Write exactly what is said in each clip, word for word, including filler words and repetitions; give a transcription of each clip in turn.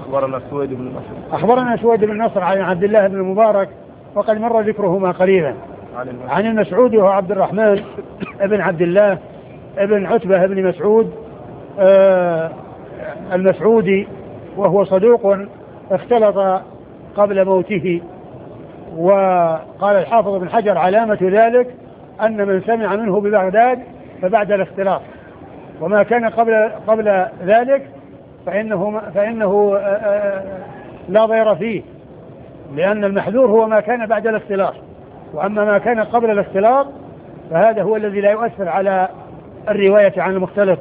أخبرنا سويد بن نصر أخبرنا سويد بن نصر عن عبد الله بن المبارك وقد مر ذكرهما قليلا. عن المسعودي وهو عبد الرحمن ابن عبد الله ابن عتبة ابن مسعود آه المسعودي، وهو صدوق اختلط قبل موته. وقال الحافظ بن حجر علامة ذلك أن من سمع منه ببغداد فبعد الاختلاط، وما كان قبل قبل ذلك فإنه فإنه لا ضير فيه، لأن المحذور هو ما كان بعد الاختلاط، وأما ما كان قبل الاختلاط فهذا هو الذي لا يؤثر على الرواية عن المختلط.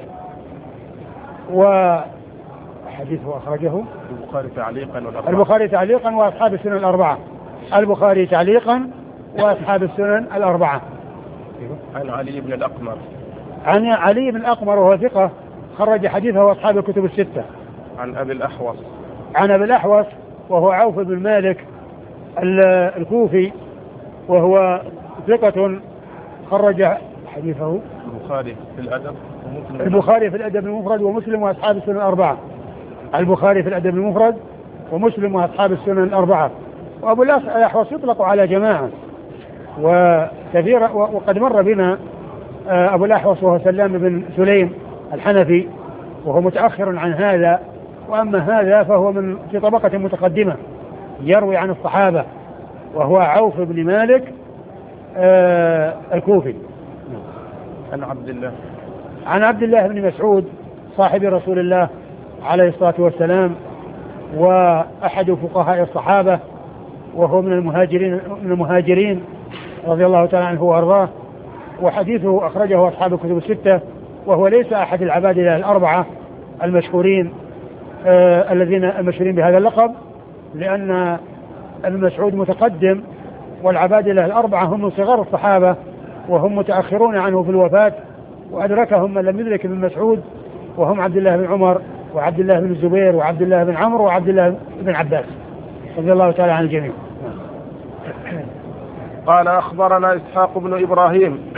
وحديثه أخرجه البخاري تعليقا والأربعة البخاري تعليقا وأصحاب السنن الأربعة البخاري تعليقا وأصحاب السنن الأربعة. عن علي بن الأقمر عن علي بن الأقمر وهو ثقة خرج حديثه وأصحاب الكتب الستة. عن أبي الأحوص عن أبي الأحوص وهو عوف بن مالك الكوفي، وهو ثقة خرج حديثه البخاري في الأدب ومسلم البخاري في الأدب المفرد ومسلم وأصحاب السنن الأربعة البخاري في الأدب المفرد ومسلم وأصحاب السنن الأربعة. وأبو الأحوص يطلق على جماعة وكثير، وقد مر بنا أبو الأحوص وهو سلام بن سليم الحنفي وهو متأخر عن هذا، وأما هذا فهو من في طبقة متقدمة يروي عن الصحابة، وهو عوف بن مالك آه الكوفي. عن عبد الله عن عبد الله بن مسعود صاحب رسول الله عليه الصلاة والسلام، وأحد فقهاء الصحابة، وهو من المهاجرين من المهاجرين رضي الله تعالى عنه وأرضاه، وحديثه أخرجه أصحاب الكتب الستة، وهو ليس أحد العبادلة الأربعة المشهورين آه الذين المشهورين بهذا اللقب، لأن المسعود متقدم، والعبادلة الأربعة هم من صغار الصحابة وهم متأخرون عنه في الوفاة، وأدركهم من لم يدرك ابن مسعود، وهم عبد الله بن عمر وعبد الله بن الزبير وعبد الله بن عمرو وعبد الله بن عباس رضي الله تعالى عن الجميع. قال أخبرنا إسحاق بن إبراهيم